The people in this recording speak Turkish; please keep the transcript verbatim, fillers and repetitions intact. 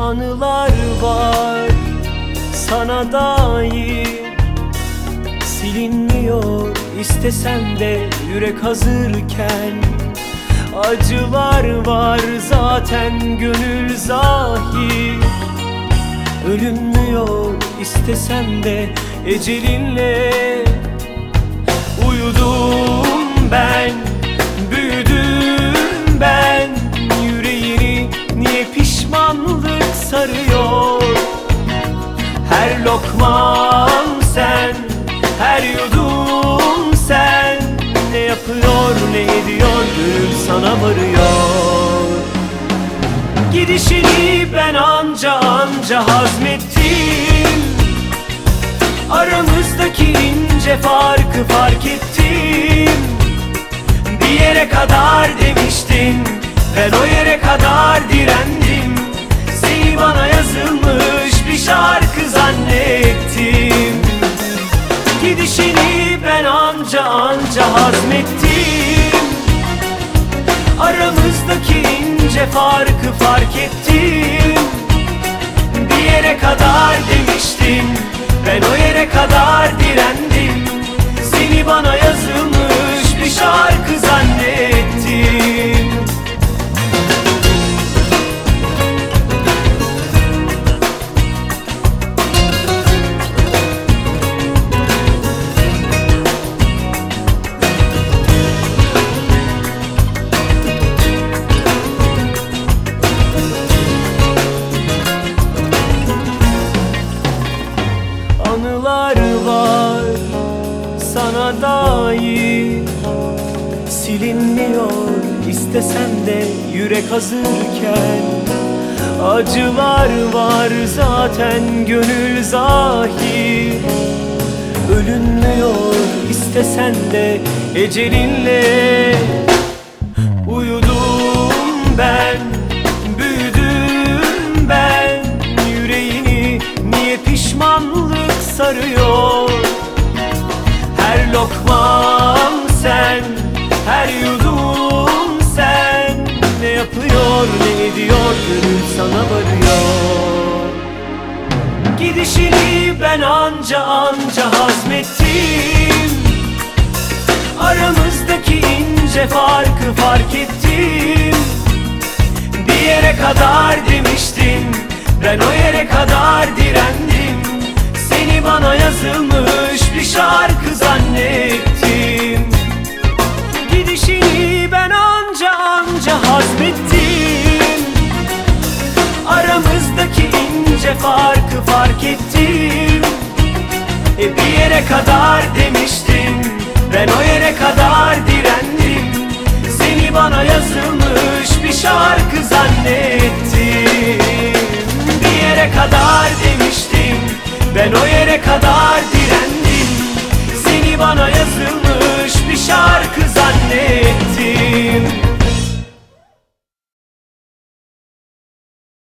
Anılar var sana dair, silinmiyor istesem de yürek hazırken. Acılar var zaten gönül zahir, ölünmüyor istesem de ecelinle. Uyudum ben, büyüdüm ben, yüreğini niye pişmanlık sarıyor? Her lokmam sen, her yudum sen, ne yapıyor ne ediyor gönül sana varıyor. Gidişini ben anca anca hazmettim, aramızdaki ince farkı fark ettim. Bir yere kadar demiştin, ben o yere kadar direndim. Seni bana yazılmış bir şarkı zannettim. Gidişini ben anca anca hazmettim, aramızdaki ince farkı fark ettim. Bir yere kadar demiştin, ben o yere kadar direndim. Seni bana yazılmış bir şarkı zannettim. Anılar var sana dair, silinmiyor istesem de yürek hazırken. Acılar var zaten gönül zahir, ölünmüyor istesen de ecelinle. Uyudum ben, büyüdüm ben, yüreğini niye pişmanlık sarıyor? Her lokmam sen, her yudum sen, ne yapıyor ne ediyor gönül sana varıyor. Gidişini ben anca anca hazmettim, aramızdaki ince farkı fark ettim. Bir yere kadar demiştin, ben o yere kadar direndim. Seni bana yazılmış bir şarkı zannettim. Gidişini ben anca anca hazmettim, aramızdaki ince farkı fark ettim. E bir yere kadar